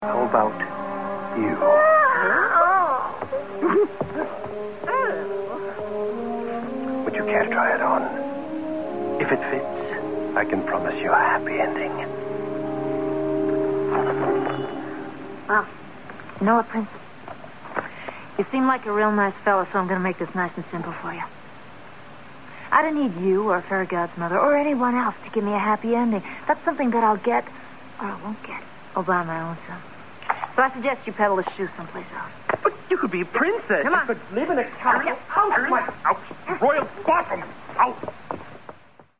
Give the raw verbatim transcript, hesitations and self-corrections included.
How about you? But you can't try it on. If it fits, I can promise you a happy ending. Well, you know what, Prince? You seem like a real nice fellow, so I'm going to make this nice and simple for you. I don't need you or Fairy God's mother or anyone else to give me a happy ending. That's something that I'll get or I won't get all by my own self. So I suggest you peddle a shoe someplace else. But you could be a princess. Come on. You could live in a castle. Out. Out. Out. Royal bottom. Out.